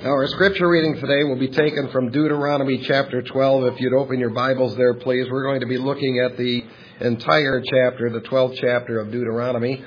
Our scripture reading today will be taken from Deuteronomy chapter 12. If you'd open your Bibles there, please. We're going to be looking at the entire chapter, the 12th chapter of Deuteronomy.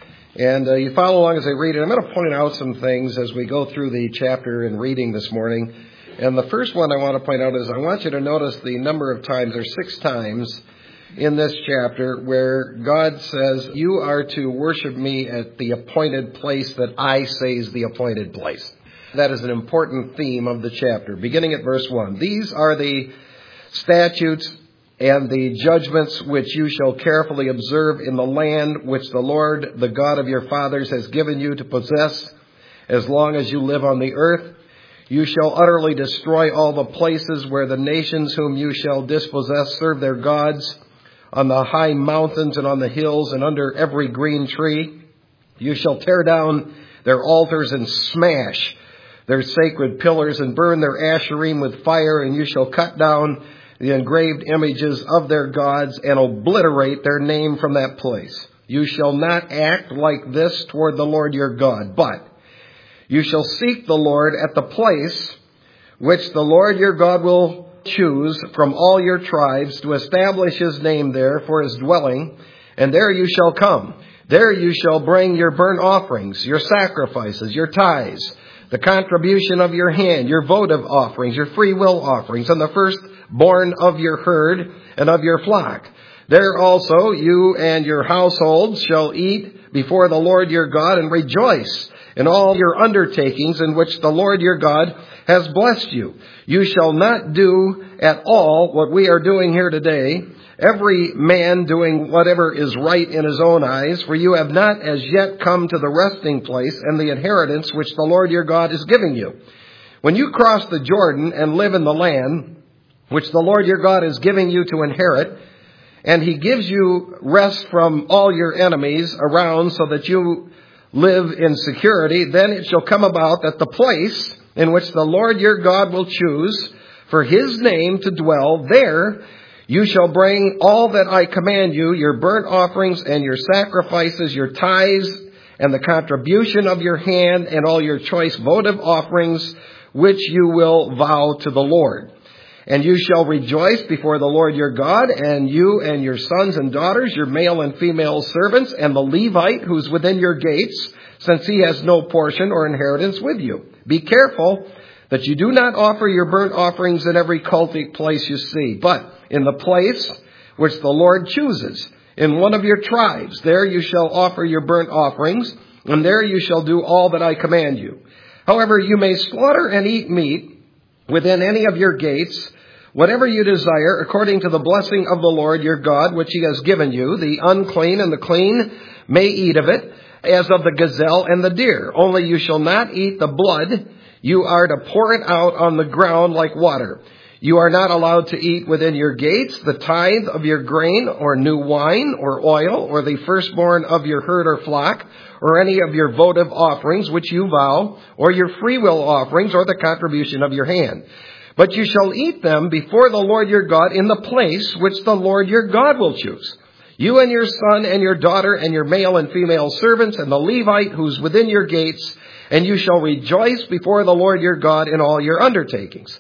And you follow along as I read it. I'm going to point out some things as we go through the chapter in reading this morning. And the first one I want to point out is I want you to notice the number of times, there's 6 times in this chapter where God says, you are to worship me at the appointed place that I say is the appointed place. That is an important theme of the chapter, beginning at verse 1. These are the statutes and the judgments which you shall carefully observe in the land which the Lord, the God of your fathers, has given you to possess as long as you live on the earth. You shall utterly destroy all the places where the nations whom you shall dispossess serve their gods, on the high mountains and on the hills and under every green tree. You shall tear down their altars and smash their sacred pillars and burn their asherim with fire, and you shall cut down the engraved images of their gods and obliterate their name from that place. You shall not act like this toward the Lord your God, but you shall seek the Lord at the place which the Lord your God will choose from all your tribes to establish his name there for his dwelling, and there you shall come. There you shall bring your burnt offerings, your sacrifices, your tithes, the contribution of your hand, your votive offerings, your free will offerings, and the firstborn of your herd and of your flock. There also you and your households shall eat before the Lord your God and rejoice in all your undertakings in which the Lord your God has blessed you. You shall not do at all what we are doing here today, every man doing whatever is right in his own eyes, for you have not as yet come to the resting place and the inheritance which the Lord your God is giving you. When you cross the Jordan and live in the land which the Lord your God is giving you to inherit, and he gives you rest from all your enemies around so that you live in security, then it shall come about that the place in which the Lord your God will choose for his name to dwell, there you shall bring all that I command you, your burnt offerings and your sacrifices, your tithes, and the contribution of your hand, and all your choice votive offerings, which you will vow to the Lord. And you shall rejoice before the Lord your God, and you and your sons and daughters, your male and female servants, and the Levite who's within your gates, since he has no portion or inheritance with you. Be careful that you do not offer your burnt offerings in every cultic place you see, but in the place which the Lord chooses, in one of your tribes. There you shall offer your burnt offerings, and there you shall do all that I command you. However, you may slaughter and eat meat within any of your gates, whatever you desire, according to the blessing of the Lord your God, which he has given you. The unclean and the clean may eat of it, as of the gazelle and the deer. Only you shall not eat the blood. You are to pour it out on the ground like water. You are not allowed to eat within your gates the tithe of your grain, or new wine, or oil, or the firstborn of your herd or flock, or any of your votive offerings which you vow, or your freewill offerings, or the contribution of your hand. But you shall eat them before the Lord your God in the place which the Lord your God will choose. You and your son and your daughter and your male and female servants and the Levite who's within your gates, and you shall rejoice before the Lord your God in all your undertakings.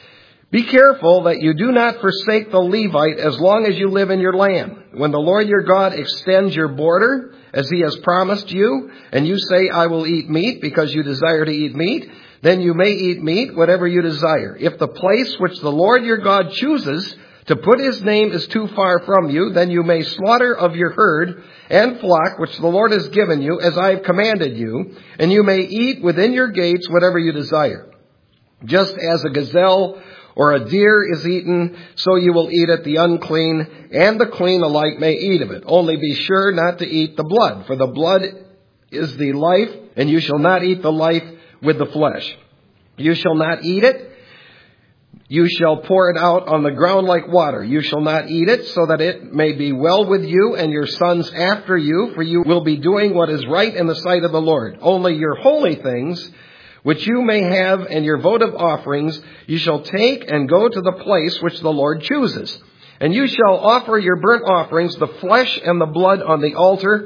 Be careful that you do not forsake the Levite as long as you live in your land. When the Lord your God extends your border, as he has promised you, and you say, I will eat meat because you desire to eat meat, then you may eat meat, whatever you desire. If the place which the Lord your God chooses to put his name is too far from you, then you may slaughter of your herd and flock, which the Lord has given you, as I have commanded you, and you may eat within your gates whatever you desire. Just as a gazelle or a deer is eaten, so you will eat it. The unclean and the clean alike may eat of it. Only be sure not to eat the blood, for the blood is the life, and you shall not eat the life with the flesh. You shall not eat it. You shall pour it out on the ground like water. You shall not eat it, so that it may be well with you and your sons after you, for you will be doing what is right in the sight of the Lord. Only your holy things, which you may have, and your votive offerings, you shall take and go to the place which the Lord chooses. And you shall offer your burnt offerings, the flesh and the blood on the altar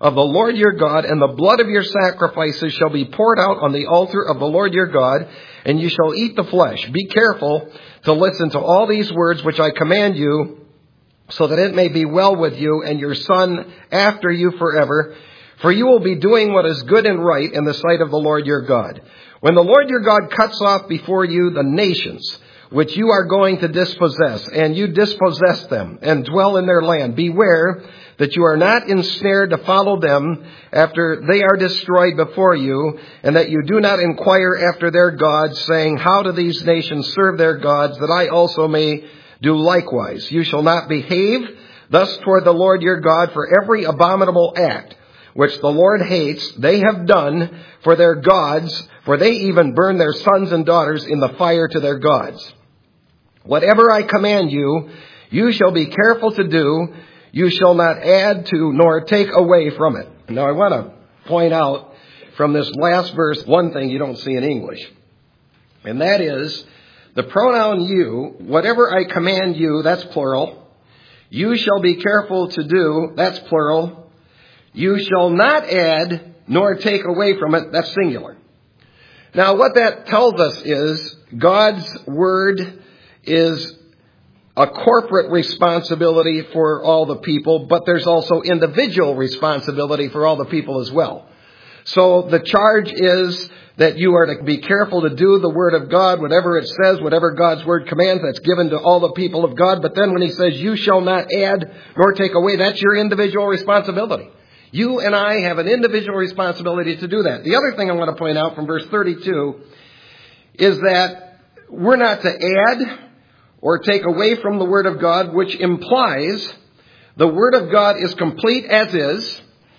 of the Lord your God, and the blood of your sacrifices shall be poured out on the altar of the Lord your God, and you shall eat the flesh. Be careful to listen to all these words which I command you, so that it may be well with you and your son after you forever. For you will be doing what is good and right in the sight of the Lord your God. When the Lord your God cuts off before you the nations which you are going to dispossess, and you dispossess them and dwell in their land, beware that you are not ensnared to follow them after they are destroyed before you, and that you do not inquire after their gods, saying, how do these nations serve their gods, that I also may do likewise? You shall not behave thus toward the Lord your God, for every abominable act which the Lord hates, they have done for their gods, for they even burn their sons and daughters in the fire to their gods. Whatever I command you, you shall be careful to do. You shall not add to nor take away from it. Now I want to point out from this last verse one thing you don't see in English. And that is the pronoun you. Whatever I command you, that's plural. You shall be careful to do, that's plural. You shall not add nor take away from it, that's singular. Now what that tells us is God's word is a corporate responsibility for all the people, but there's also individual responsibility for all the people as well. So the charge is that you are to be careful to do the word of God, whatever it says, whatever God's word commands, that's given to all the people of God. But then when he says you shall not add nor take away, that's your individual responsibility. You and I have an individual responsibility to do that. The other thing I want to point out from verse 32 is that we're not to add or take away from the Word of God, which implies the Word of God is complete as is,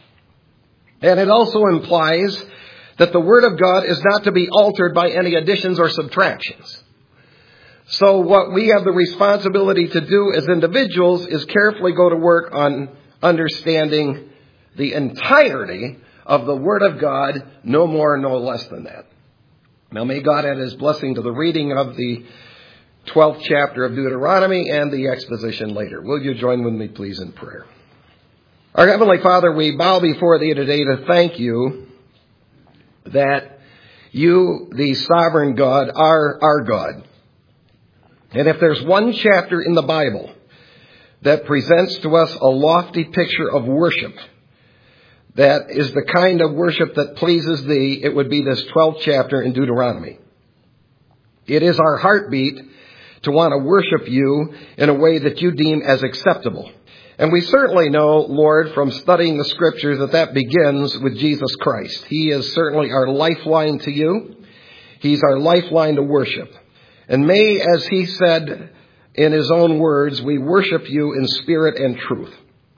and it also implies that the Word of God is not to be altered by any additions or subtractions. So what we have the responsibility to do as individuals is carefully go to work on understanding the entirety of the Word of God, no more, no less than that. Now may God add his blessing to the reading of the 12th chapter of Deuteronomy and the exposition later. Will you join with me, please, in prayer? Our Heavenly Father, we bow before thee today to thank you that you, the sovereign God, are our God. And if there's one chapter in the Bible that presents to us a lofty picture of worship, that is the kind of worship that pleases thee, it would be this 12th chapter in Deuteronomy. It is our heartbeat to want to worship you in a way that you deem as acceptable. And we certainly know, Lord, from studying the Scriptures that begins with Jesus Christ. He is certainly our lifeline to you. He's our lifeline to worship. And may, as he said in his own words, we worship you in spirit and truth.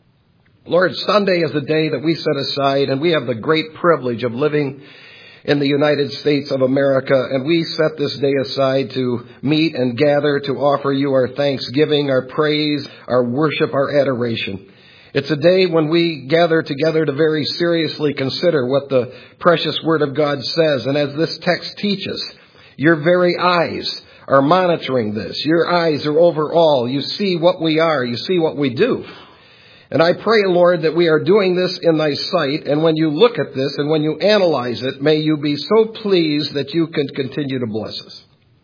Lord, Sunday is a day that we set aside, and we have the great privilege of living in the United States of America, and we set this day aside to meet and gather to offer you our thanksgiving, our praise, our worship, our adoration. It's a day when we gather together to very seriously consider what the precious Word of God says. And as this text teaches, your very eyes are monitoring this. Your eyes are over all. You see what we are. You see what we do. And I pray, Lord, that we are doing this in thy sight. And when you look at this and when you analyze it, may you be so pleased that you can continue to bless us.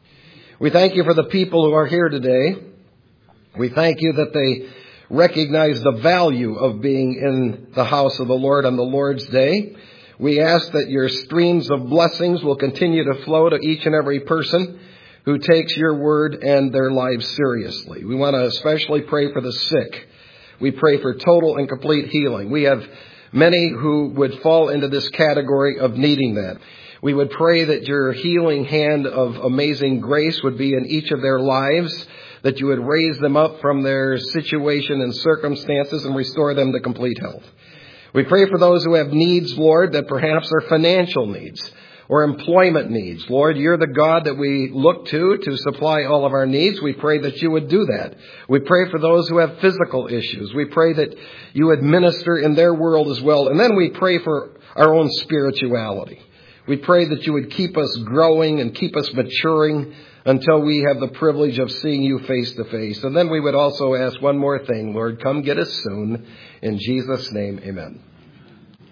We thank you for the people who are here today. We thank you that they recognize the value of being in the house of the Lord on the Lord's day. We ask that your streams of blessings will continue to flow to each and every person who takes your word and their lives seriously. We want to especially pray for the sick. We pray for total and complete healing. We have many who would fall into this category of needing that. We would pray that your healing hand of amazing grace would be in each of their lives, that you would raise them up from their situation and circumstances and restore them to complete health. We pray for those who have needs, Lord, that perhaps are financial needs or employment needs. Lord, you're the God that we look to supply all of our needs. We pray that you would do that. We pray for those who have physical issues. We pray that you would minister in their world as well. And then we pray for our own spirituality. We pray that you would keep us growing and keep us maturing until we have the privilege of seeing you face to face. And then we would also ask one more thing, Lord, come get us soon. In Jesus' name, amen.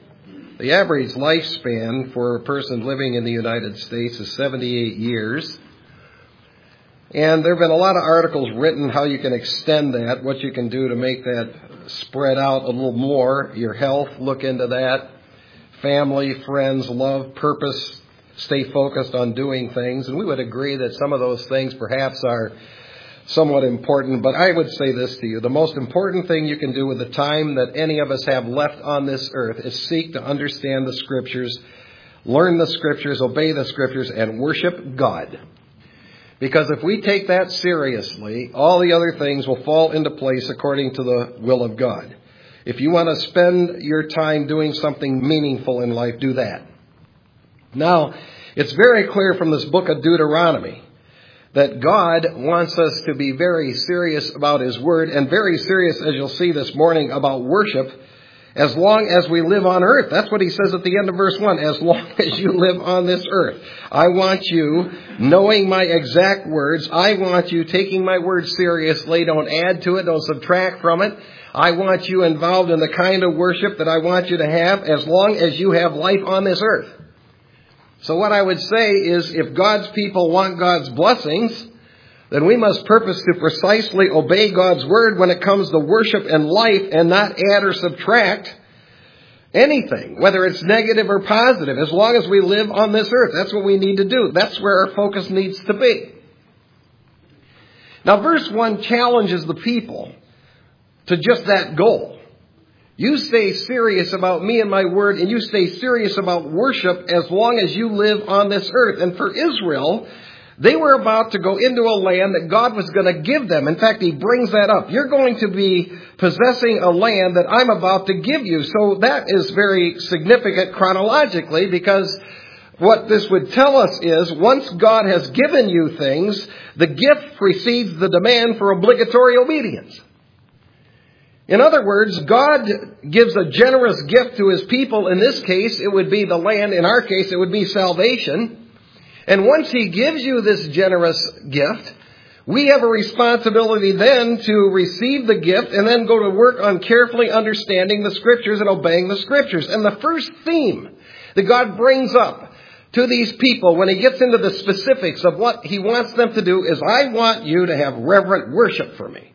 The average lifespan for a person living in the United States is 78 years. And there have been a lot of articles written how you can extend that, what you can do to make that spread out a little more. Your health, look into that. Family, friends, love, purpose, stay focused on doing things. And we would agree that some of those things perhaps are somewhat important. But I would say this to you. The most important thing you can do with the time that any of us have left on this earth is seek to understand the Scriptures, learn the Scriptures, obey the Scriptures, and worship God. Because if we take that seriously, all the other things will fall into place according to the will of God. If you want to spend your time doing something meaningful in life, do that. Now, it's very clear from this book of Deuteronomy that God wants us to be very serious about His Word, and very serious, as you'll see this morning, about worship, as long as we live on earth. That's what He says at the end of verse 1, as long as you live on this earth. I want you knowing my exact words. I want you taking my words seriously. Don't add to it. Don't subtract from it. I want you involved in the kind of worship that I want you to have as long as you have life on this earth. So what I would say is, if God's people want God's blessings, then we must purpose to precisely obey God's Word when it comes to worship and life, and not add or subtract anything, whether it's negative or positive, as long as we live on this earth. That's what we need to do. That's where our focus needs to be. Now, verse 1 challenges the people to just that goal. You stay serious about me and my word, and you stay serious about worship as long as you live on this earth. And for Israel, they were about to go into a land that God was going to give them. In fact, He brings that up. You're going to be possessing a land that I'm about to give you. So that is very significant chronologically, because what this would tell us is, once God has given you things, the gift precedes the demand for obligatory obedience. In other words, God gives a generous gift to His people. In this case, it would be the land. In our case, it would be salvation. And once He gives you this generous gift, we have a responsibility then to receive the gift and then go to work on carefully understanding the Scriptures and obeying the Scriptures. And the first theme that God brings up to these people when He gets into the specifics of what He wants them to do is, I want you to have reverent worship for me.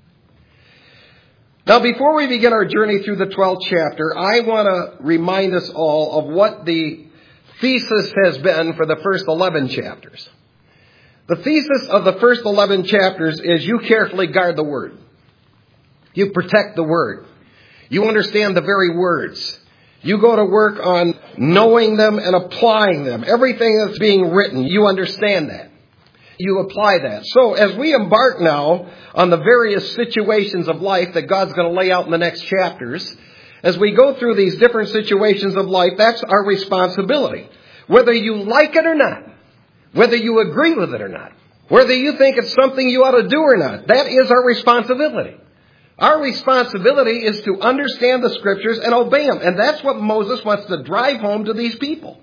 Now, before we begin our journey through the 12th chapter, I want to remind us all of what the thesis has been for the first 11 chapters. The thesis of the first 11 chapters is, you carefully guard the Word. You protect the Word. You understand the very words. You go to work on knowing them and applying them. Everything that's being written, you understand that. You apply that. So as we embark now on the various situations of life that God's going to lay out in the next chapters, as we go through these different situations of life, that's our responsibility. Whether you like it or not, whether you agree with it or not, whether you think it's something you ought to do or not, that is our responsibility. Our responsibility is to understand the Scriptures and obey them. And that's what Moses wants to drive home to these people.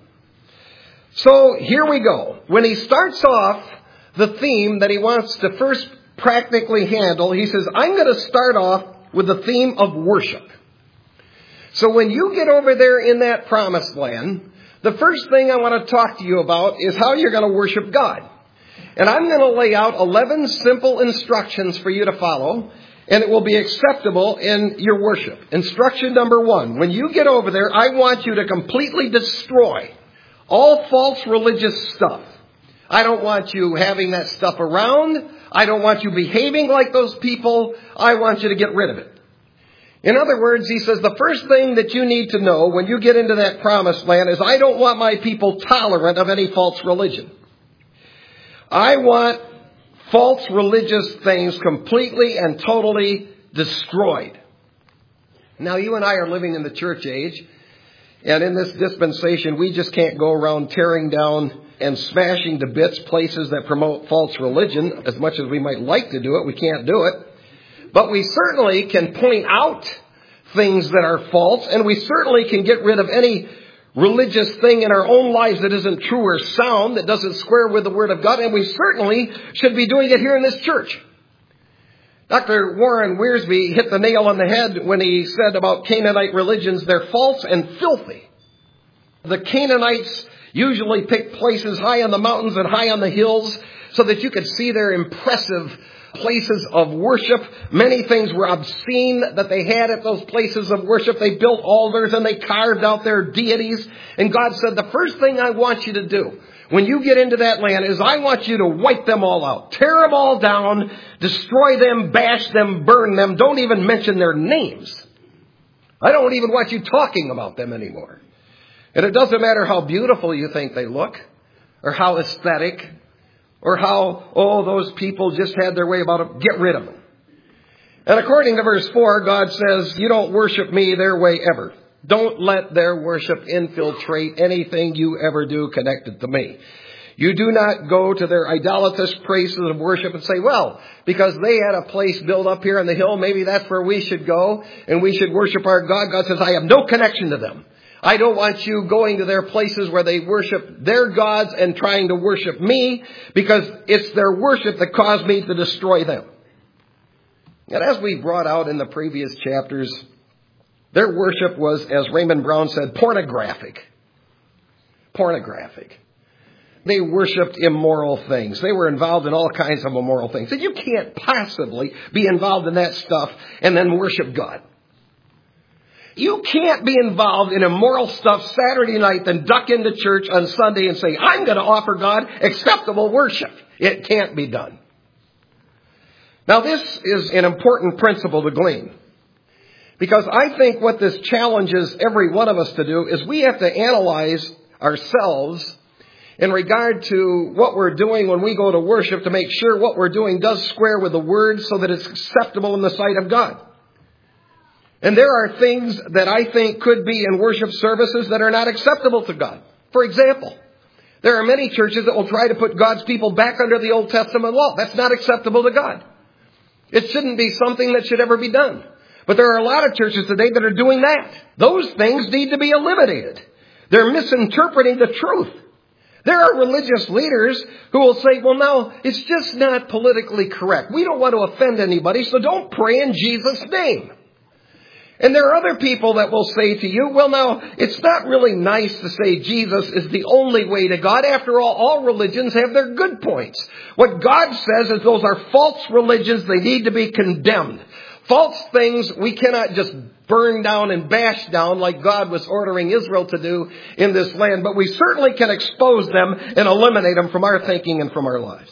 So here we go. When he starts off the theme that he wants to first practically handle, he says, I'm going to start off with the theme of worship. So when you get over there in that promised land, the first thing I want to talk to you about is how you're going to worship God. And I'm going to lay out 11 simple instructions for you to follow, and it will be acceptable in your worship. Instruction number 1, when you get over there, I want you to completely destroy all false religious stuff. I don't want you having that stuff around. I don't want you behaving like those people. I want you to get rid of it. In other words, he says, the first thing that you need to know when you get into that promised land is, I don't want my people tolerant of any false religion. I want false religious things completely and totally destroyed. Now, you and I are living in the church age, and in this dispensation, we just can't go around tearing down and smashing to bits places that promote false religion. As much as we might like to do it, we can't do it. But we certainly can point out things that are false, and we certainly can get rid of any religious thing in our own lives that isn't true or sound, that doesn't square with the Word of God, and we certainly should be doing it here in this church. Dr. Warren Wiersbe hit the nail on the head when he said about Canaanite religions, they're false and filthy. The Canaanites usually picked places high on the mountains and high on the hills so that you could see their impressive places of worship. Many things were obscene that they had at those places of worship. They built altars and they carved out their deities. And God said, the first thing I want you to do when you get into that land is I want you to wipe them all out. Tear them all down, destroy them, bash them, burn them. Don't even mention their names. I don't even want you talking about them anymore. And it doesn't matter how beautiful you think they look, or how aesthetic, or how, those people just had their way about it. Get rid of them. And according to verse 4, God says, you don't worship me their way ever. Don't let their worship infiltrate anything you ever do connected to me. You do not go to their idolatrous places of worship and say, well, because they had a place built up here on the hill, maybe that's where we should go and we should worship our God. God says, I have no connection to them. I don't want you going to their places where they worship their gods and trying to worship me, because it's their worship that caused me to destroy them. And as we brought out in the previous chapters, their worship was, as Raymond Brown said, pornographic. Pornographic. They worshiped immoral things. They were involved in all kinds of immoral things. And you can't possibly be involved in that stuff and then worship God. You can't be involved in immoral stuff Saturday night, then duck into church on Sunday and say, I'm going to offer God acceptable worship. It can't be done. Now, this is an important principle to glean, because I think what this challenges every one of us to do is we have to analyze ourselves in regard to what we're doing when we go to worship, to make sure what we're doing does square with the Word so that it's acceptable in the sight of God. And there are things that I think could be in worship services that are not acceptable to God. For example, there are many churches that will try to put God's people back under the Old Testament law. That's not acceptable to God. It shouldn't be something that should ever be done. But there are a lot of churches today that are doing that. Those things need to be eliminated. They're misinterpreting the truth. There are religious leaders who will say, well, now, it's just not politically correct. We don't want to offend anybody, so don't pray in Jesus' name. And there are other people that will say to you, well, now, it's not really nice to say Jesus is the only way to God. After all religions have their good points. What God says is those are false religions. They need to be condemned. False things we cannot just burn down and bash down like God was ordering Israel to do in this land. But we certainly can expose them and eliminate them from our thinking and from our lives.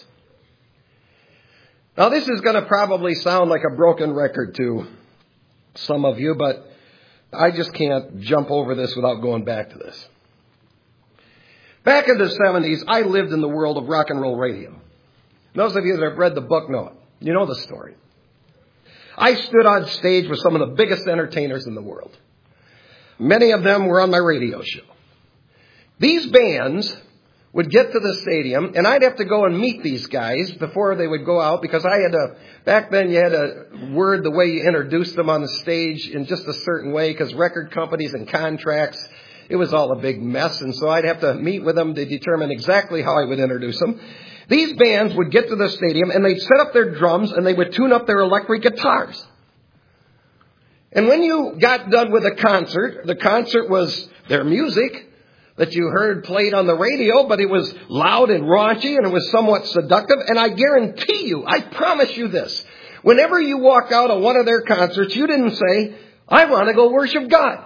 Now, this is going to probably sound like a broken record to some of you, but I just can't jump over this without going back to this. Back in the 70s, I lived in the world of rock and roll radio. Those of you that have read the book know it. You know the story. I stood on stage with some of the biggest entertainers in the world. Many of them were on my radio show. These bands would get to the stadium, and I'd have to go and meet these guys before they would go out, because I had to, back then you had to word the way you introduced them on the stage in just a certain way, because record companies and contracts, it was all a big mess, and so I'd have to meet with them to determine exactly how I would introduce them. These bands would get to the stadium, and they'd set up their drums, and they would tune up their electric guitars. And when you got done with the concert was their music that you heard played on the radio, but it was loud and raunchy, and it was somewhat seductive. And I guarantee you, I promise you this, whenever you walk out of one of their concerts, you didn't say, I want to go worship God.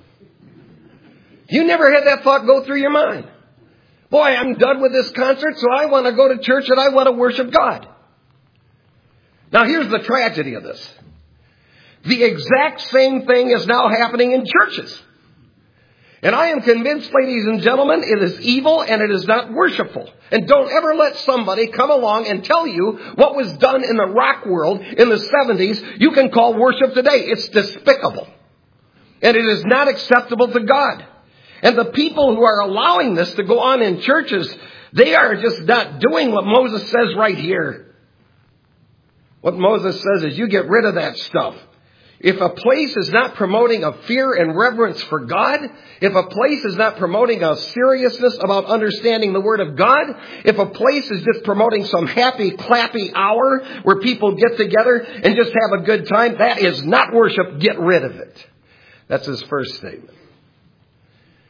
You never had that thought go through your mind. Boy, I'm done with this concert, so I want to go to church and I want to worship God. Now, here's the tragedy of this. The exact same thing is now happening in churches. And I am convinced, ladies and gentlemen, it is evil and it is not worshipful. And don't ever let somebody come along and tell you what was done in the rock world in the 70s you can call worship today. It's despicable. And it is not acceptable to God. And the people who are allowing this to go on in churches, they are just not doing what Moses says right here. What Moses says is you get rid of that stuff. If a place is not promoting a fear and reverence for God, if a place is not promoting a seriousness about understanding the Word of God, if a place is just promoting some happy, clappy hour where people get together and just have a good time, that is not worship. Get rid of it. That's his first statement.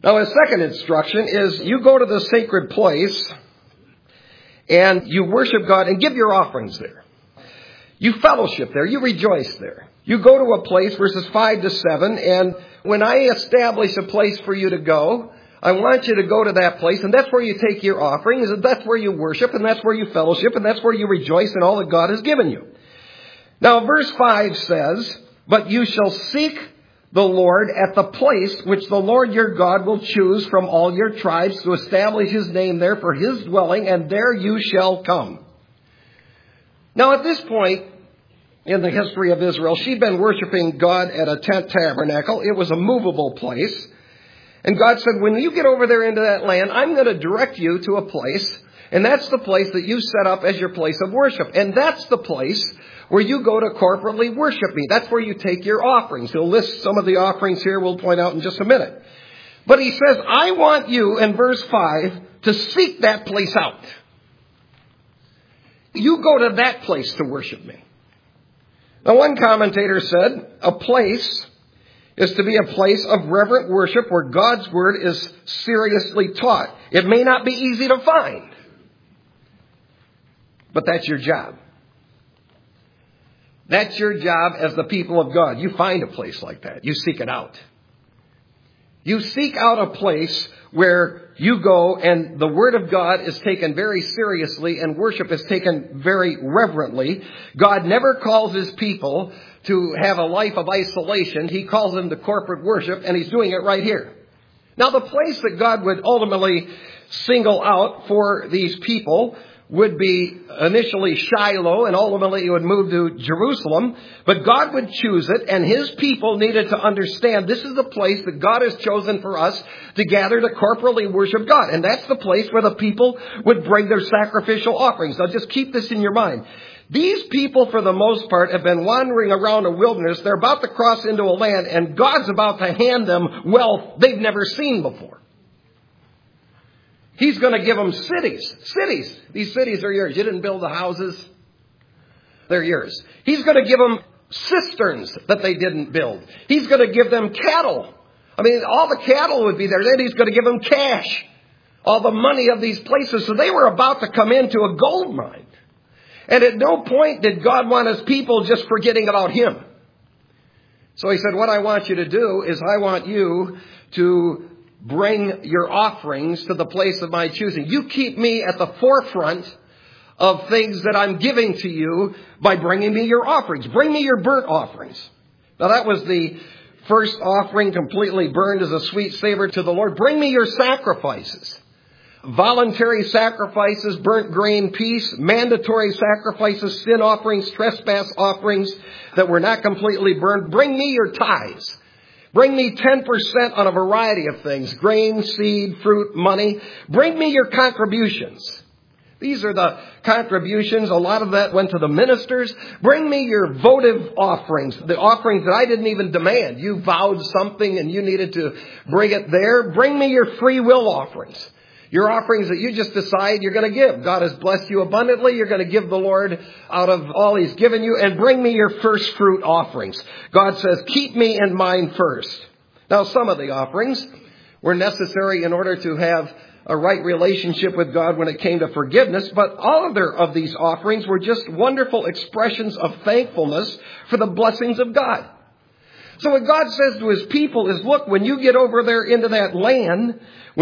Now, a second instruction is you go to the sacred place and you worship God and give your offerings there. You fellowship there. You rejoice there. You go to a place, verses 5 to 7, and when I establish a place for you to go, I want you to go to that place, and that's where you take your offerings, and that's where you worship, and that's where you fellowship, and that's where you rejoice in all that God has given you. Now, verse 5 says, "But you shall seek the Lord at the place which the Lord your God will choose from all your tribes to establish his name there for his dwelling, and there you shall come." Now, at this point in the history of Israel, she'd been worshiping God at a tent tabernacle. It was a movable place. And God said, when you get over there into that land, I'm going to direct you to a place, and that's the place that you set up as your place of worship. And that's the place where you go to corporately worship me. That's where you take your offerings. He'll list some of the offerings here we'll point out in just a minute. But he says, I want you, in verse 5, to seek that place out. You go to that place to worship me. Now, one commentator said, a place is to be a place of reverent worship where God's word is seriously taught. It may not be easy to find, but that's your job. That's your job as the people of God. You find a place like that. You seek it out. You seek out a place where you go and the Word of God is taken very seriously and worship is taken very reverently. God never calls His people to have a life of isolation. He calls them to corporate worship, and He's doing it right here. Now, the place that God would ultimately single out for these people would be initially Shiloh, and ultimately it would move to Jerusalem. But God would choose it, and His people needed to understand this is the place that God has chosen for us to gather to corporately worship God. And that's the place where the people would bring their sacrificial offerings. Now just keep this in your mind. These people, for the most part, have been wandering around a wilderness. They're about to cross into a land, and God's about to hand them wealth they've never seen before. He's going to give them cities. Cities. These cities are yours. You didn't build the houses. They're yours. He's going to give them cisterns that they didn't build. He's going to give them cattle. I mean, all the cattle would be there. Then He's going to give them cash. All the money of these places. So they were about to come into a gold mine. And at no point did God want His people just forgetting about Him. So He said, what I want you to do is I want you to bring your offerings to the place of my choosing. You keep me at the forefront of things that I'm giving to you by bringing me your offerings. Bring me your burnt offerings. Now that was the first offering, completely burned as a sweet savor to the Lord. Bring me your sacrifices. Voluntary sacrifices, burnt grain, peace, mandatory sacrifices, sin offerings, trespass offerings that were not completely burned. Bring me your tithes. Bring me 10% on a variety of things, grain, seed, fruit, money. Bring me your contributions. These are the contributions. A lot of that went to the ministers. Bring me your votive offerings, the offerings that I didn't even demand. You vowed something and you needed to bring it there. Bring me your free will offerings. Your offerings that you just decide you're going to give. God has blessed you abundantly. You're going to give the Lord out of all He's given you. And bring me your first fruit offerings. God says, keep me in mind first. Now, some of the offerings were necessary in order to have a right relationship with God when it came to forgiveness. But all of these offerings were just wonderful expressions of thankfulness for the blessings of God. So what God says to His people is, look, when you get over there into that land,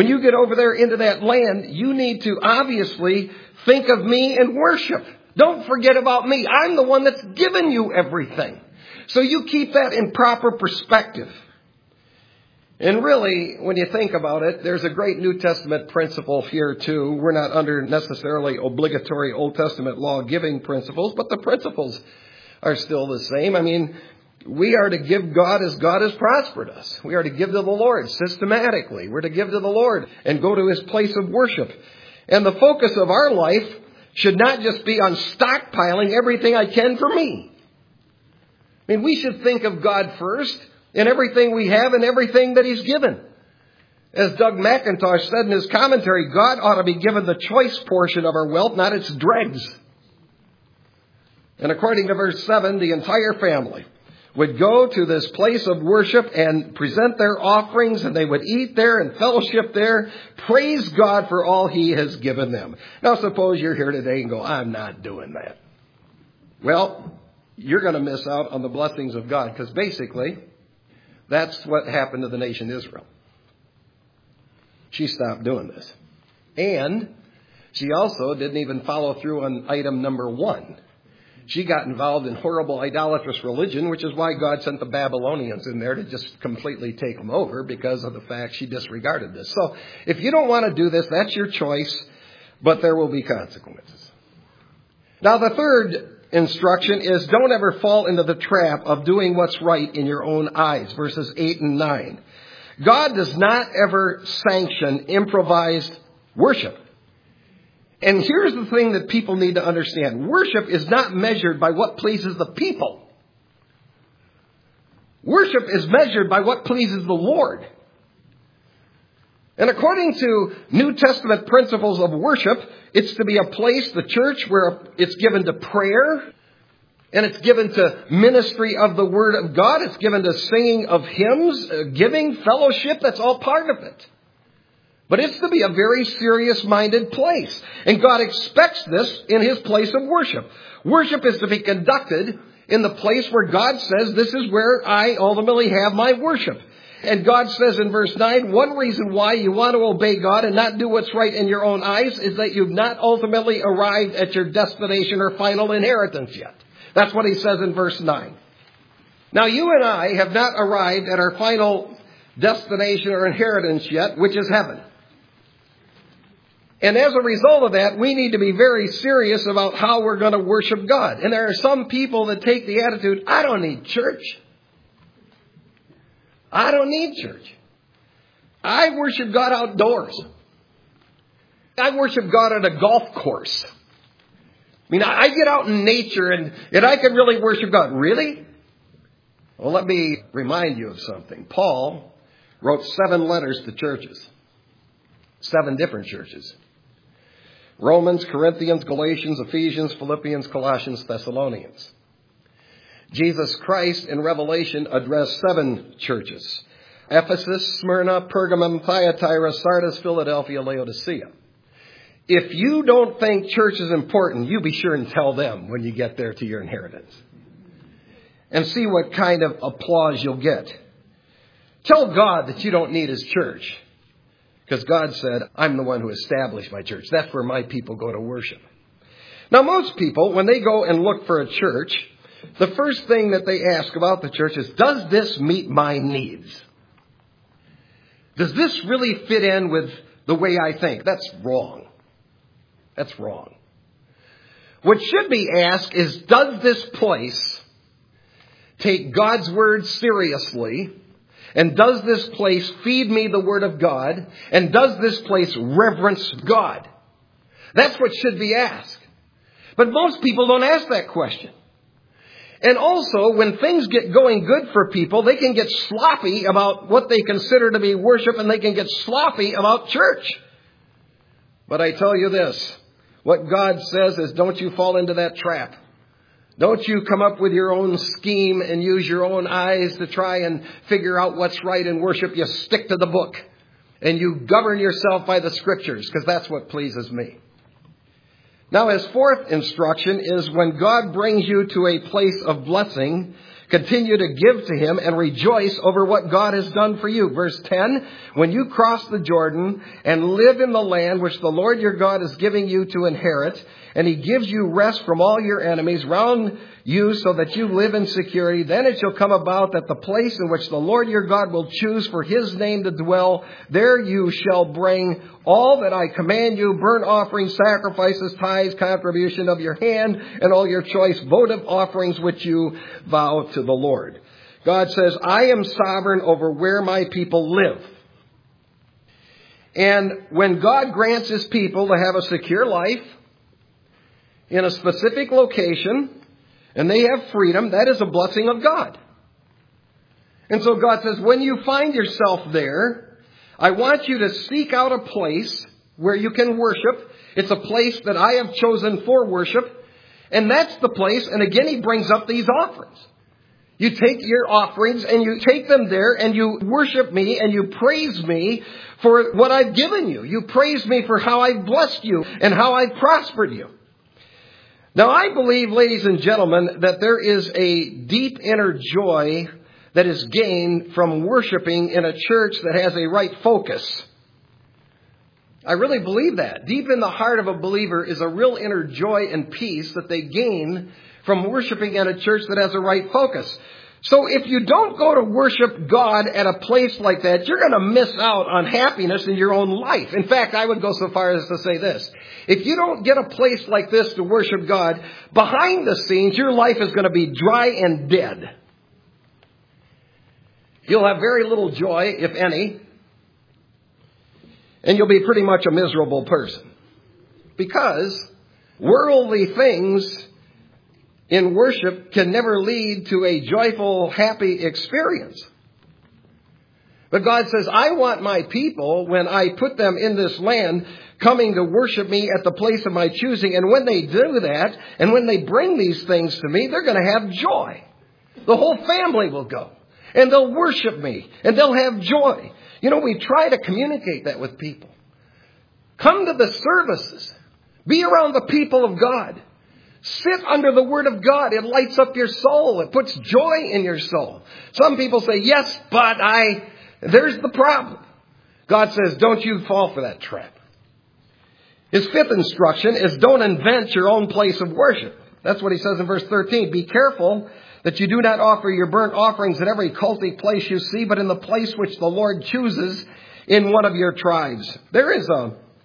you need to obviously think of me and worship. Don't forget about me. I'm the one that's given you everything. So you keep that in proper perspective. And really, when you think about it, there's a great New Testament principle here too. We're not under necessarily obligatory Old Testament law-giving principles, but the principles are still the same. I mean, we are to give God as God has prospered us. We are to give to the Lord systematically. We're to give to the Lord and go to His place of worship. And the focus of our life should not just be on stockpiling everything I can for me. I mean, we should think of God first in everything we have and everything that He's given. As Doug McIntosh said in his commentary, God ought to be given the choice portion of our wealth, not its dregs. And according to verse 7, the entire family would go to this place of worship and present their offerings, and they would eat there and fellowship there. Praise God for all He has given them. Now suppose you're here today and go, I'm not doing that. Well, you're going to miss out on the blessings of God, because basically that's what happened to the nation Israel. She stopped doing this. And she also didn't even follow through on item number 1. She got involved in horrible idolatrous religion, which is why God sent the Babylonians in there to just completely take them over, because of the fact she disregarded this. So if you don't want to do this, that's your choice, but there will be consequences. Now the third instruction is don't ever fall into the trap of doing what's right in your own eyes, verses 8 and 9. God does not ever sanction improvised worship. And here's the thing that people need to understand. Worship is not measured by what pleases the people. Worship is measured by what pleases the Lord. And according to New Testament principles of worship, it's to be a place, the church, where it's given to prayer, and it's given to ministry of the Word of God. It's given to singing of hymns, giving, fellowship. That's all part of it. But it's to be a very serious-minded place. And God expects this in His place of worship. Worship is to be conducted in the place where God says, this is where I ultimately have my worship. And God says in verse 9, one reason why you want to obey God and not do what's right in your own eyes is that you've not ultimately arrived at your destination or final inheritance yet. That's what He says in verse 9. Now you and I have not arrived at our final destination or inheritance yet, which is heaven. And as a result of that, we need to be very serious about how we're going to worship God. And there are some people that take the attitude, I don't need church. I don't need church. I worship God outdoors. I worship God at a golf course. I mean, I get out in nature and I can really worship God. Really? Well, let me remind you of something. Paul wrote 7 letters to churches. 7 different churches. Romans, Corinthians, Galatians, Ephesians, Philippians, Colossians, Thessalonians. Jesus Christ in Revelation addressed 7 churches. Ephesus, Smyrna, Pergamum, Thyatira, Sardis, Philadelphia, Laodicea. If you don't think church is important, you be sure and tell them when you get there to your inheritance. And see what kind of applause you'll get. Tell God that you don't need His church. Because God said, I'm the one who established my church. That's where my people go to worship. Now, most people, when they go and look for a church, the first thing that they ask about the church is, does this meet my needs? Does this really fit in with the way I think? That's wrong. That's wrong. What should be asked is, does this place take God's word seriously? And does this place feed me the Word of God? And does this place reverence God? That's what should be asked. But most people don't ask that question. And also, when things get going good for people, they can get sloppy about what they consider to be worship, and they can get sloppy about church. But I tell you this, what God says is, don't you fall into that trap. Don't you come up with your own scheme and use your own eyes to try and figure out what's right in worship. You stick to the book and you govern yourself by the Scriptures, because that's what pleases me. Now, his fourth instruction is, when God brings you to a place of blessing, continue to give to Him and rejoice over what God has done for you. Verse 10, when you cross the Jordan and live in the land which the Lord your God is giving you to inherit, and He gives you rest from all your enemies round you so that you live in security, then it shall come about that the place in which the Lord your God will choose for His name to dwell, there you shall bring all that I command you, burnt offerings, sacrifices, tithes, contribution of your hand, and all your choice votive offerings which you vow to the Lord. God says, I am sovereign over where my people live. And when God grants His people to have a secure life in a specific location, and they have freedom, that is a blessing of God. And so God says, when you find yourself there, I want you to seek out a place where you can worship. It's a place that I have chosen for worship. And that's the place. And again, He brings up these offerings. You take your offerings and you take them there and you worship me and you praise me for what I've given you. You praise me for how I've blessed you and how I've prospered you. Now, I believe, ladies and gentlemen, that there is a deep inner joy that is gained from worshiping in a church that has a right focus. I really believe that. Deep in the heart of a believer is a real inner joy and peace that they gain from worshiping at a church that has a right focus. So if you don't go to worship God at a place like that, you're going to miss out on happiness in your own life. In fact, I would go so far as to say this. If you don't get a place like this to worship God, behind the scenes, your life is going to be dry and dead. You'll have very little joy, if any, and you'll be pretty much a miserable person. Because worldly things in worship can never lead to a joyful, happy experience. But God says, I want my people, when I put them in this land, coming to worship me at the place of my choosing. And when they do that, and when they bring these things to me, they're going to have joy. The whole family will go. And they'll worship me. And they'll have joy. You know, we try to communicate that with people. Come to the services. Be around the people of God. Sit under the Word of God. It lights up your soul. It puts joy in your soul. Some people say, yes, but there's the problem. God says, don't you fall for that trap. His fifth instruction is don't invent your own place of worship. That's what he says in verse 13. Be careful that you do not offer your burnt offerings at every cultic place you see, but in the place which the Lord chooses in one of your tribes. There is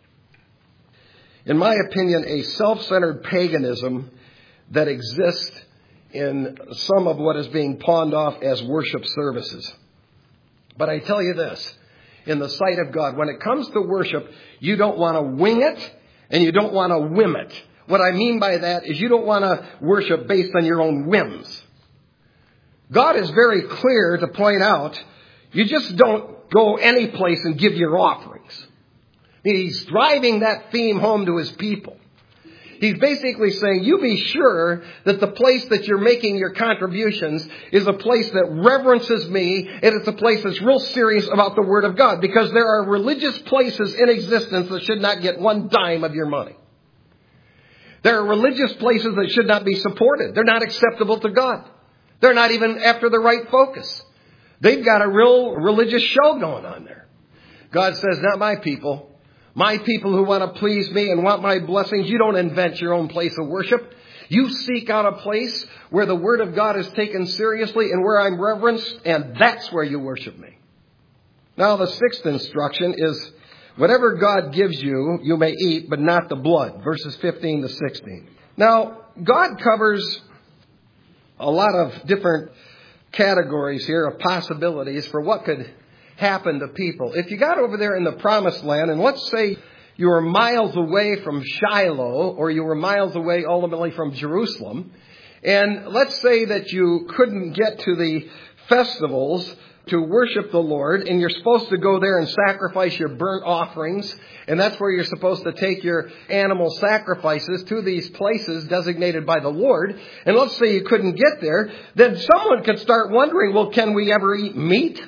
in my opinion, a self-centered paganism that exists in some of what is being pawned off as worship services. But I tell you this, in the sight of God, when it comes to worship, you don't want to wing it and you don't want to whim it. What I mean by that is you don't want to worship based on your own whims. God is very clear to point out, you just don't go any place and give your offerings. He's driving that theme home to his people. He's basically saying, you be sure that the place that you're making your contributions is a place that reverences me, and it's a place that's real serious about the Word of God, because there are religious places in existence that should not get one dime of your money. There are religious places that should not be supported. They're not acceptable to God. They're not even after the right focus. They've got a real religious show going on there. God says, not my people. My people who want to please me and want my blessings, you don't invent your own place of worship. You seek out a place where the Word of God is taken seriously and where I'm reverenced, and that's where you worship me. Now, the sixth instruction is, whatever God gives you, you may eat, but not the blood. Verses 15 to 16. Now, God covers a lot of different categories here of possibilities for what could happen to people. If you got over there in the promised land, and let's say you were miles away from Shiloh, or you were miles away ultimately from Jerusalem, and let's say that you couldn't get to the festivals to worship the Lord, and you're supposed to go there and sacrifice your burnt offerings, and that's where you're supposed to take your animal sacrifices to these places designated by the Lord, and let's say you couldn't get there, then someone could start wondering, well, can we ever eat meat?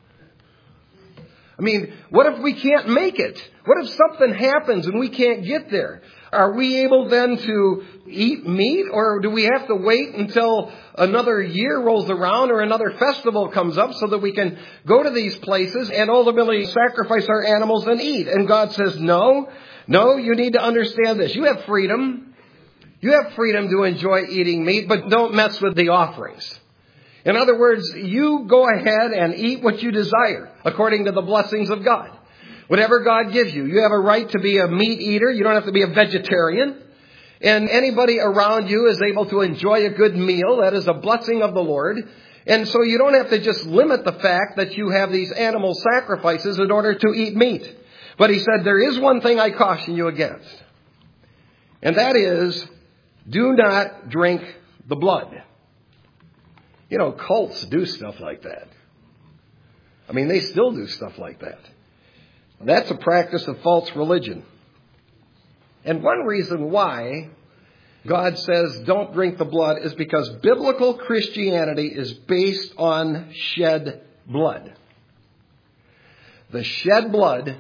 I mean, what if we can't make it? What if something happens and we can't get there? Are we able then to eat meat, or do we have to wait until another year rolls around or another festival comes up so that we can go to these places and ultimately sacrifice our animals and eat? And God says, no, you need to understand this. You have freedom. You have freedom to enjoy eating meat, but don't mess with the offerings. In other words, you go ahead and eat what you desire according to the blessings of God. Whatever God gives you. You have a right to be a meat eater. You don't have to be a vegetarian. And anybody around you is able to enjoy a good meal. That is a blessing of the Lord. And so you don't have to just limit the fact that you have these animal sacrifices in order to eat meat. But he said, there is one thing I caution you against. And that is, do not drink the blood. You know, cults do stuff like that. I mean, they still do stuff like that. That's a practice of false religion. And one reason why God says don't drink the blood is because biblical Christianity is based on shed blood. The shed blood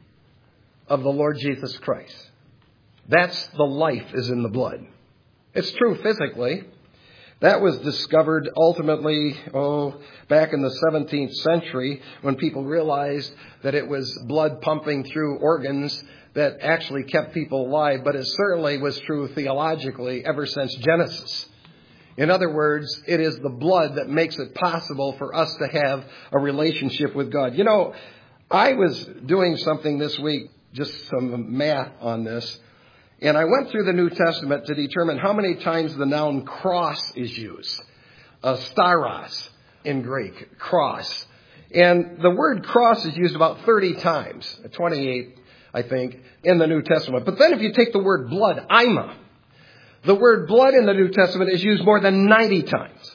of the Lord Jesus Christ. That's the life is in the blood. It's true physically. That was discovered ultimately, back in the 17th century when people realized that it was blood pumping through organs that actually kept people alive. But it certainly was true theologically ever since Genesis. In other words, it is the blood that makes it possible for us to have a relationship with God. You know, I was doing something this week, just some math on this. And I went through the New Testament to determine how many times the noun cross is used. Staros in Greek, cross. And the word cross is used about 30 times, 28, I think, in the New Testament. But then if you take the word blood, ima, the word blood in the New Testament is used more than 90 times.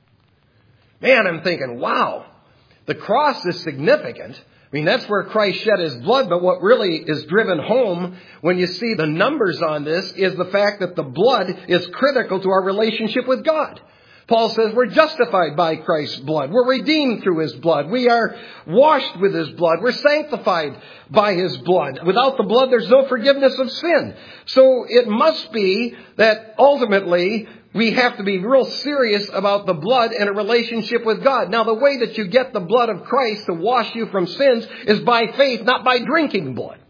Man, I'm thinking, wow, the cross is significant. I mean, that's where Christ shed his blood, but what really is driven home when you see the numbers on this is the fact that the blood is critical to our relationship with God. Paul says we're justified by Christ's blood. We're redeemed through his blood. We are washed with his blood. We're sanctified by his blood. Without the blood, there's no forgiveness of sin. So it must be that ultimately we have to be real serious about the blood and a relationship with God. Now, the way that you get the blood of Christ to wash you from sins is by faith, not by drinking blood.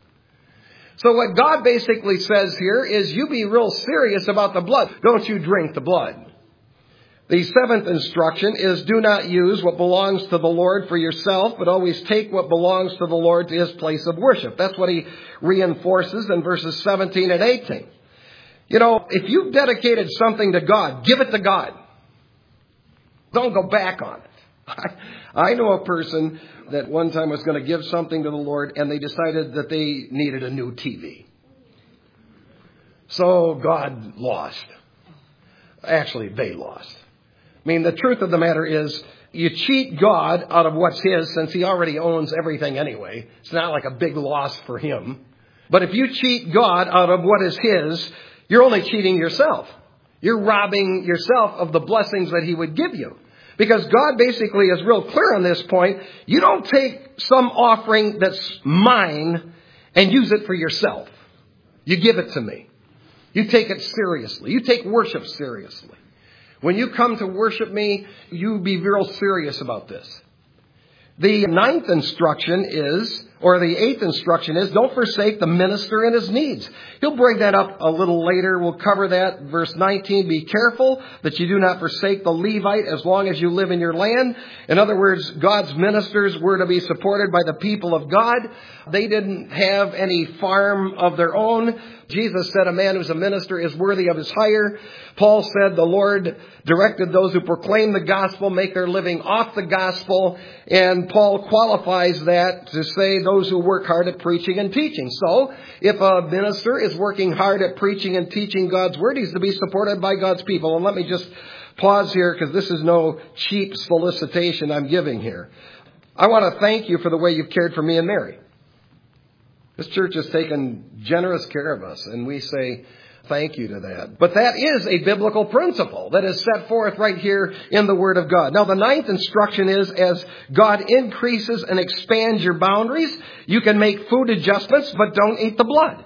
So what God basically says here is you be real serious about the blood. Don't you drink the blood. The seventh instruction is do not use what belongs to the Lord for yourself, but always take what belongs to the Lord to his place of worship. That's what he reinforces in verses 17 and 18. You know, if you've dedicated something to God, give it to God. Don't go back on it. I know a person that one time was going to give something to the Lord, and they decided that they needed a new TV. So God lost. Actually, they lost. I mean, the truth of the matter is, you cheat God out of what's his since he already owns everything anyway. It's not like a big loss for him. But if you cheat God out of what is his, you're only cheating yourself. You're robbing yourself of the blessings that he would give you. Because God basically is real clear on this point. You don't take some offering that's mine and use it for yourself. You give it to me. You take it seriously. You take worship seriously. When you come to worship me, you be real serious about this. The ninth instruction is, or the eighth instruction is, don't forsake the minister in his needs. He'll bring that up a little later. We'll cover that. Verse 19, be careful that you do not forsake the Levite as long as you live in your land. In other words, God's ministers were to be supported by the people of God. They didn't have any farm of their own. Jesus said a man who's a minister is worthy of his hire. Paul said the Lord directed those who proclaim the gospel make their living off the gospel. And Paul qualifies that to say those who work hard at preaching and teaching. So if a minister is working hard at preaching and teaching God's word, he's to be supported by God's people. And let me just pause here because this is no cheap solicitation I'm giving here. I want to thank you for the way you've cared for me and Mary. This church has taken generous care of us, and we say thank you to that. But that is a biblical principle that is set forth right here in the Word of God. Now, the ninth instruction is as God increases and expands your boundaries, you can make food adjustments, but don't eat the blood.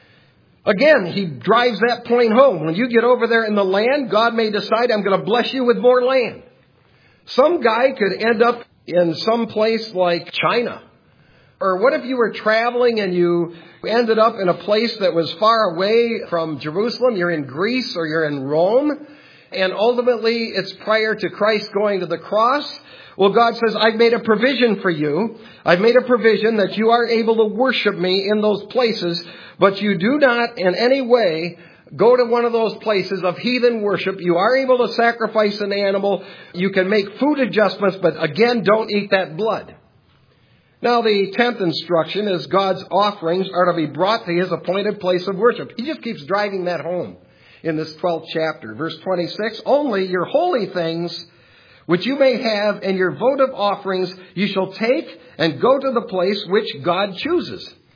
Again, he drives that point home. When you get over there in the land, God may decide, I'm going to bless you with more land. Some guy could end up in some place like China. Or what if you were traveling and you ended up in a place that was far away from Jerusalem? You're in Greece or you're in Rome. And ultimately, it's prior to Christ going to the cross. Well, God says, I've made a provision for you. I've made a provision that you are able to worship me in those places. But you do not in any way go to one of those places of heathen worship. You are able to sacrifice an animal. You can make food adjustments. But again, don't eat that blood. Now, the 10th instruction is God's offerings are to be brought to his appointed place of worship. He just keeps driving that home in this 12th chapter. Verse 26, only your holy things, which you may have, and your votive offerings you shall take and go to the place which God chooses.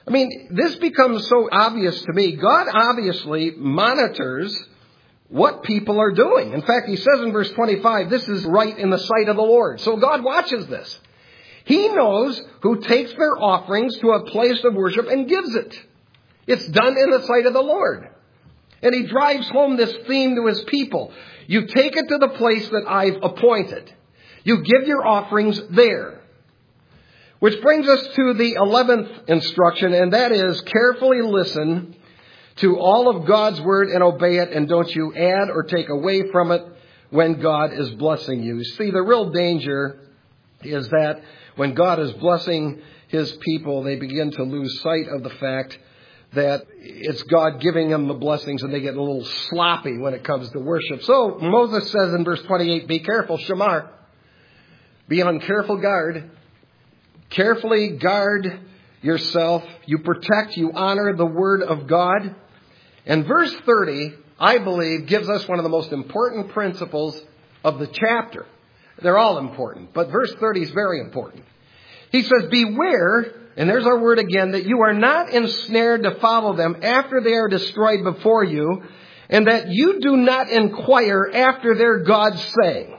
I mean, this becomes so obvious to me. God obviously monitors what people are doing. In fact, he says in verse 25, this is right in the sight of the Lord. So God watches this. He knows who takes their offerings to a place of worship and gives it. It's done in the sight of the Lord. And he drives home this theme to his people. You take it to the place that I've appointed. You give your offerings there. Which brings us to the 11th instruction, and that is carefully listen to all of God's word and obey it, and don't you add or take away from it when God is blessing you. See, the real danger is that when God is blessing his people, they begin to lose sight of the fact that it's God giving them the blessings, and they get a little sloppy when it comes to worship. So Moses says in verse 28, be careful, Shamar. Be on careful guard. Carefully guard yourself. You protect, you honor the word of God. And verse 30, I believe, gives us one of the most important principles of the chapter. They're all important, but verse 30 is very important. He says, beware, and there's our word again, that you are not ensnared to follow them after they are destroyed before you, and that you do not inquire after their God's saying.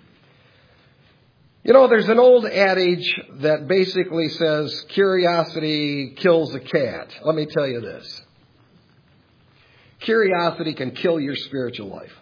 You know, there's an old adage that basically says, curiosity kills a cat. Let me tell you this. Curiosity can kill your spiritual life.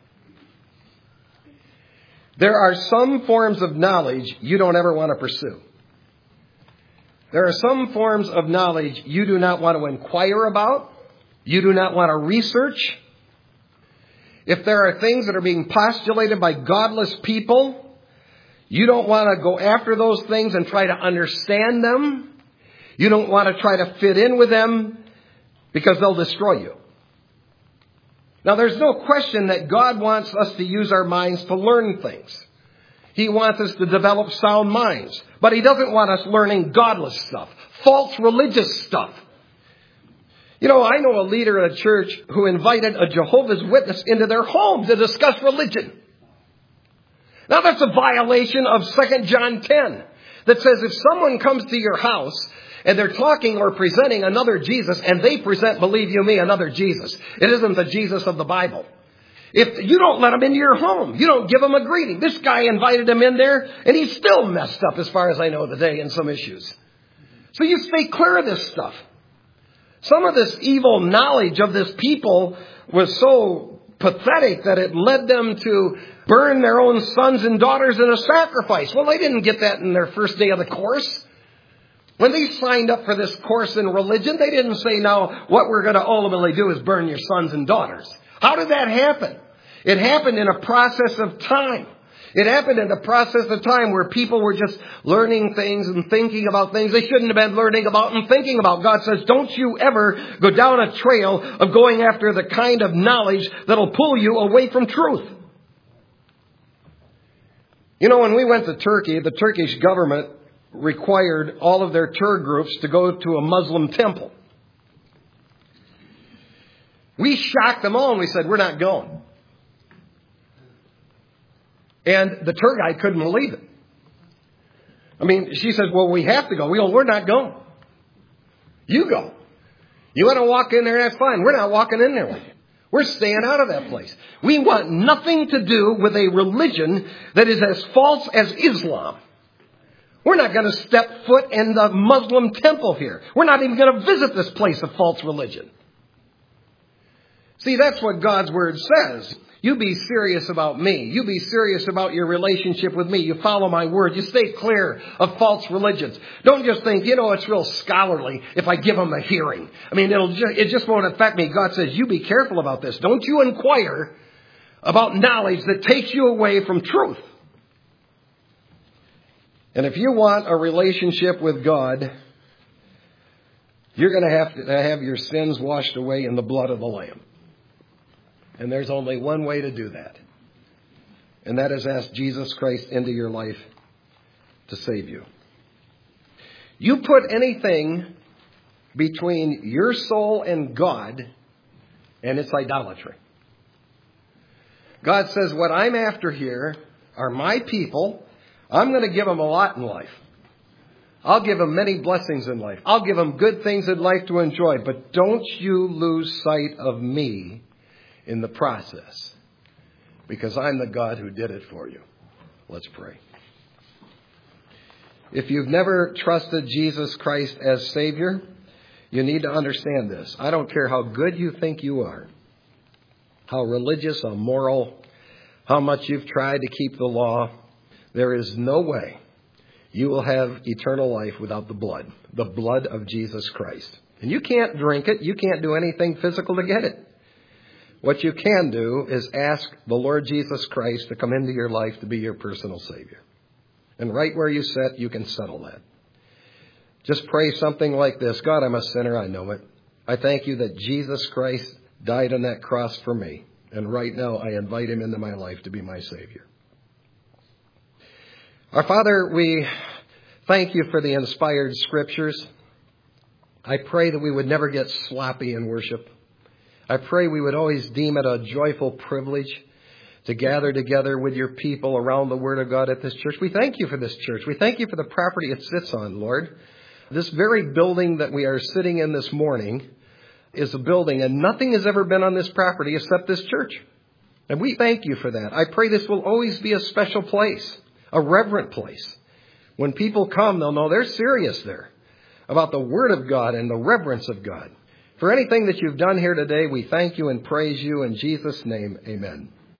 There are some forms of knowledge you don't ever want to pursue. There are some forms of knowledge you do not want to inquire about. You do not want to research. If there are things that are being postulated by godless people, you don't want to go after those things and try to understand them. You don't want to try to fit in with them because they'll destroy you. Now, there's no question that God wants us to use our minds to learn things. He wants us to develop sound minds. But he doesn't want us learning godless stuff, false religious stuff. You know, I know a leader at a church who invited a Jehovah's Witness into their home to discuss religion. Now, that's a violation of 2 John 10 that says if someone comes to your house and they're talking or presenting another Jesus, and they present, believe you me, another Jesus, it isn't the Jesus of the Bible. If you don't let them into your home, you don't give them a greeting. This guy invited him in there, and he's still messed up as far as I know today in some issues. So you stay clear of this stuff. Some of this evil knowledge of this people was so pathetic that it led them to burn their own sons and daughters in a sacrifice. Well, they didn't get that in their first day of the course. When they signed up for this course in religion, they didn't say, now, what we're going to ultimately do is burn your sons and daughters. How did that happen? It happened in a process of time. It happened in a process of time where people were just learning things and thinking about things they shouldn't have been learning about and thinking about. God says, don't you ever go down a trail of going after the kind of knowledge that'll pull you away from truth. You know, when we went to Turkey, the Turkish government required all of their tour groups to go to a Muslim temple. We shocked them all and we said, we're not going. And the tour guide couldn't believe it. I mean, she says, well, we have to go. We're not going. You go. You want to walk in there, that's fine. We're not walking in there with you. We're staying out of that place. We want nothing to do with a religion that is as false as Islam. We're not going to step foot in the Muslim temple here. We're not even going to visit this place of false religion. See, that's what God's word says. You be serious about me. You be serious about your relationship with me. You follow my word. You stay clear of false religions. Don't just think, it's real scholarly if I give them a hearing. I mean, it just won't affect me. God says, you be careful about this. Don't you inquire about knowledge that takes you away from truth. And if you want a relationship with God, you're going to have your sins washed away in the blood of the Lamb. And there's only one way to do that. And that is ask Jesus Christ into your life to save you. You put anything between your soul and God, and it's idolatry. God says, what I'm after here are my people. I'm going to give them a lot in life. I'll give them many blessings in life. I'll give them good things in life to enjoy. But don't you lose sight of me in the process, because I'm the God who did it for you. Let's pray. If you've never trusted Jesus Christ as Savior, you need to understand this. I don't care how good you think you are, how religious, how moral, how much you've tried to keep the law. There is no way you will have eternal life without the blood of Jesus Christ. And you can't drink it. You can't do anything physical to get it. What you can do is ask the Lord Jesus Christ to come into your life to be your personal Savior. And right where you sit, you can settle that. Just pray something like this. God, I'm a sinner. I know it. I thank you that Jesus Christ died on that cross for me. And right now, I invite him into my life to be my Savior. Our Father, we thank you for the inspired Scriptures. I pray that we would never get sloppy in worship. I pray we would always deem it a joyful privilege to gather together with your people around the Word of God at this church. We thank you for this church. We thank you for the property it sits on, Lord. This very building that we are sitting in this morning is a building, and nothing has ever been on this property except this church. And we thank you for that. I pray this will always be a special place, a reverent place. When people come, they'll know they're serious there about the Word of God and the reverence of God. For anything that you've done here today, we thank you and praise you in Jesus' name. Amen.